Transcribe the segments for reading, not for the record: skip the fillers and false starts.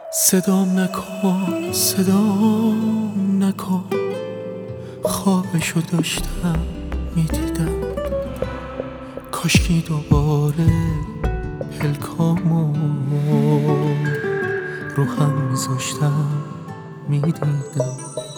صدام نکن صدام نکن، خوابشو داشتم میدیدم، کاشکی دوباره پلکامو رو هم میذاشتم میدیدم.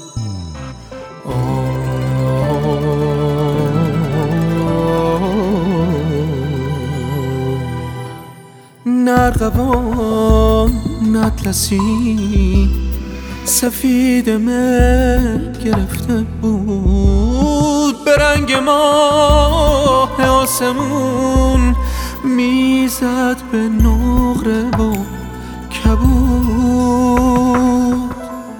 نرقبان اطلسی سفید مه گرفته بود، به رنگ ماه آسمون میزد به نقره و کبود.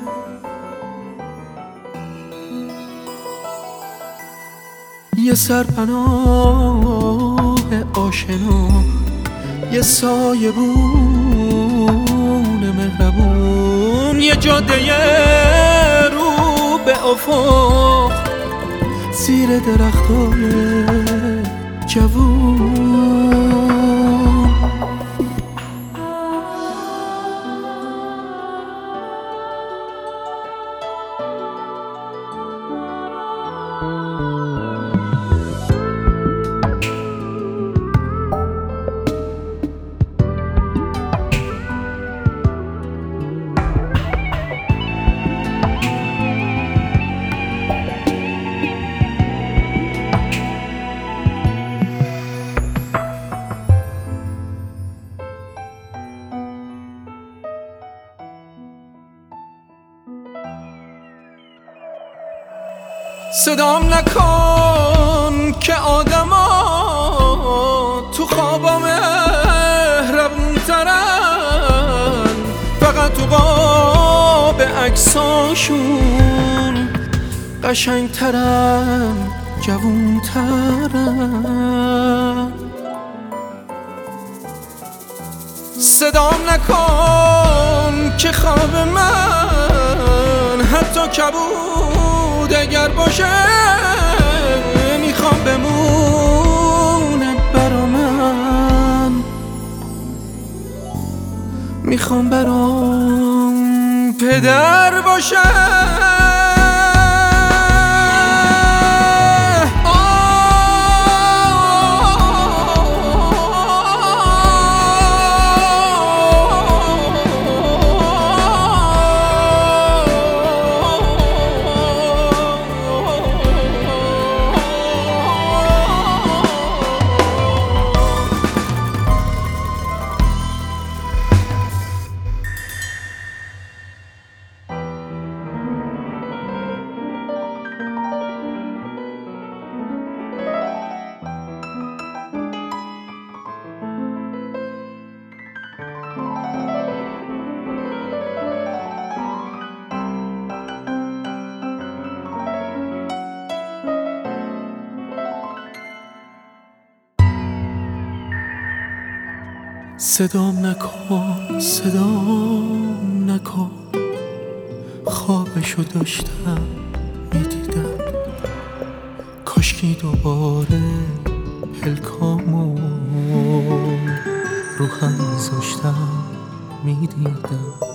یه سرپناه آشنا، یه سایبون مهربون، یه جاده رو به افق زیر درختای جوون. صدام نکن که آدما تو خوابا مهربون ترن، فقط تو قاب عکساشون قشنگ ترن، جوون ترن. صدام نکن که خواب من حتی کبود اگر باشه میخوام بمونه برا من، میخوام برام پدر باشه. صدام نکن صدام نکن، خوابشو داشتم میدیدم، کاشکی دوباره پلکامو رو هم میذاشتم میدیدم.